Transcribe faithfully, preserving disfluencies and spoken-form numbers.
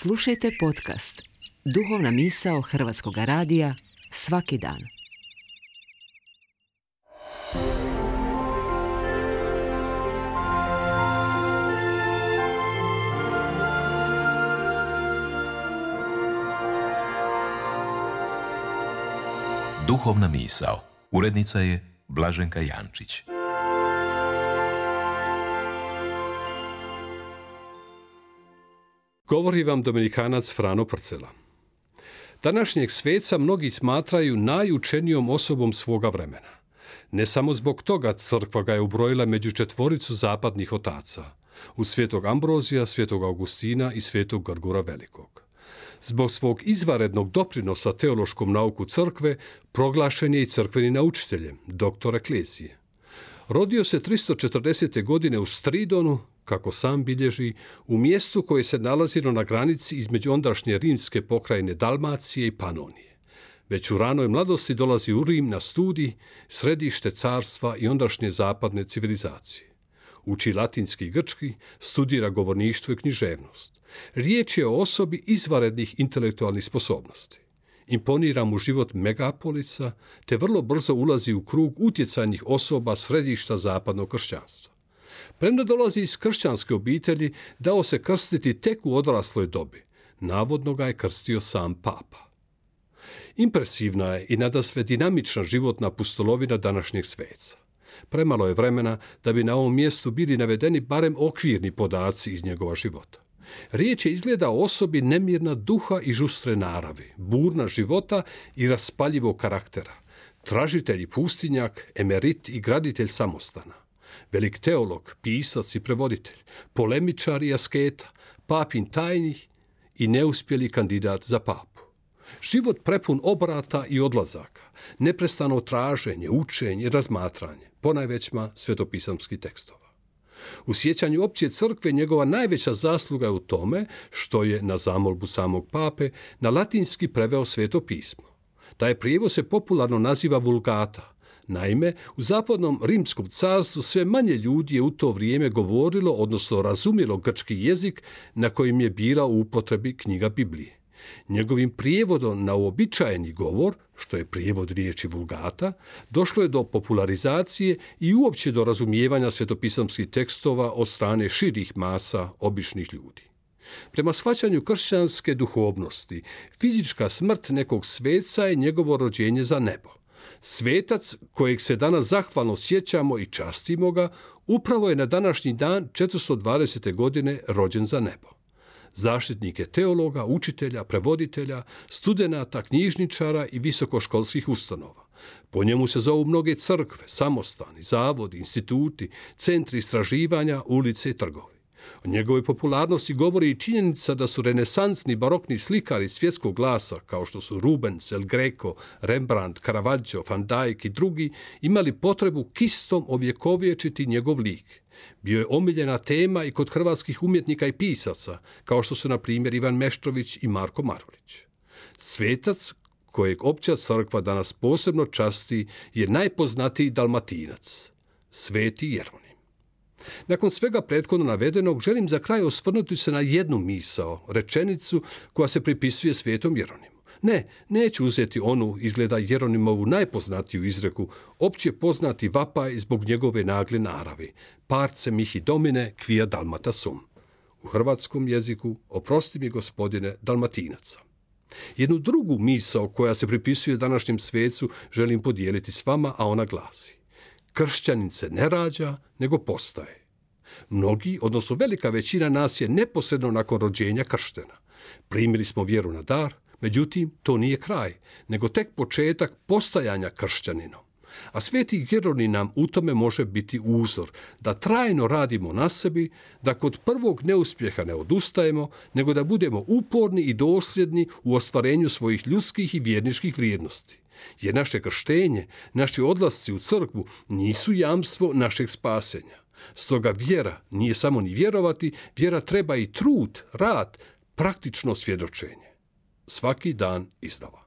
Slušajte podcast Duhovna misao Hrvatskog radija svaki dan. Duhovna misao. Urednica je Blaženka Jančić. Govori vam dominikanac Frano Prcela. Današnjeg sveca mnogi smatraju najučenijom osobom svoga vremena. Ne samo zbog toga crkva ga je ubrojila među četvoricu zapadnih otaca, u svetog Ambrozija, svetog Augustina i svetog Grgura Velikog. Zbog svog izvanrednog doprinosa teološkom nauku crkve proglašen je i crkvenim naučiteljem, doktor eklezije. Rodio se tristo četrdesete. godine u Stridonu, kako sam bilježi, u mjestu koje se nalazilo na granici između ondašnje rimske pokrajine Dalmacije i Panonije. Već u ranoj mladosti dolazi u Rim na studij, središte carstva i ondašnje zapadne civilizacije. Uči latinski i grčki, studira govorništvo i književnost. Riječ je o osobi izvanrednih intelektualnih sposobnosti. Imponira mu život megapolisa, te vrlo brzo ulazi u krug utjecajnih osoba središta zapadnog kršćanstva. Premda dolazi iz kršćanske obitelji, dao se krstiti tek u odrasloj dobi. Navodno ga je krstio sam papa. Impresivna je i nadasve dinamična životna pustolovina današnjeg sveca. Premalo je vremena da bi na ovom mjestu bili navedeni barem okvirni podaci iz njegova života. Riječ je izgleda o osobi nemirna duha i žustre naravi, burna života i raspaljivog karaktera, tražitelj i pustinjak, emerit i graditelj samostana, velik teolog, pisac i prevoditelj, polemičar i asketa, papin tajnih i neuspjeli kandidat za papu. Život prepun obrata i odlazaka, neprestano traženje, učenje, razmatranje, ponajvećma svetopisamskih tekstova. U sjećanju opće crkve njegova najveća zasluga je u tome što je, na zamolbu samog pape, na latinski preveo sveto pismo. Taj prijevod se popularno naziva Vulgata. Naime, u zapadnom rimskom carstvu sve manje ljudi je u to vrijeme govorilo, odnosno razumjelo grčki jezik na kojim je bila u upotrebi knjiga Biblije. Njegovim prijevodom na uobičajeni govor, što je prijevod riječi Vulgata, došlo je do popularizacije i uopće do razumijevanja svetopisamskih tekstova od strane širih masa običnih ljudi. Prema shvaćanju kršćanske duhovnosti, fizička smrt nekog sveca je njegovo rođenje za nebo. Svetac, kojeg se danas zahvalno sjećamo i častimo ga, upravo je na današnji dan četiristo dvadesete. godine rođen za nebo. Zaštitnik je teologa, učitelja, prevoditelja, studenata, knjižničara i visokoškolskih ustanova. Po njemu se zovu mnoge crkve, samostani, zavodi, instituti, centri istraživanja, ulice i trgovi. O njegovoj popularnosti govori i činjenica da su renesansni barokni slikari svjetskog glasa, kao što su Rubens, El Greco, Rembrandt, Caravaggio, Van Dyck i drugi, imali potrebu kistom ovjekovječiti njegov lik. Bio je omiljena tema i kod hrvatskih umjetnika i pisaca, kao što su na primjer Ivan Meštrović i Marko Marulić. Svetac, kojeg opća crkva danas posebno časti, je najpoznatiji Dalmatinac, Sveti Jeronim. Nakon svega prethodno navedenog, želim za kraj osvrnuti se na jednu misao, rečenicu koja se pripisuje svetom Jeronimu. Ne, neću uzeti onu, izgleda Jeronimovu najpoznatiju izreku, opće poznati vapaj zbog njegove nagle naravi. Parce mihi domine quia dalmata sum. U hrvatskom jeziku, oprosti mi gospodine Dalmatinaca. Jednu drugu misao koja se pripisuje današnjem svecu želim podijeliti s vama, a ona glasi: kršćanin se ne rađa, nego postaje. Mnogi, odnosno velika većina nas je neposredno nakon rođenja krštena. Primili smo vjeru na dar, međutim, to nije kraj, nego tek početak postajanja kršćaninom. A sveti Jeronim nam u tome može biti uzor, da trajno radimo na sebi, da kod prvog neuspjeha ne odustajemo, nego da budemo uporni i dosljedni u ostvarenju svojih ljudskih i vjerničkih vrijednosti. Jer naše krštenje, naši odlasci u crkvu nisu jamstvo našeg spasenja. Stoga vjera nije samo ni vjerovati, vjera treba i trud, rad, praktično svjedočenje. Svaki dan iznova.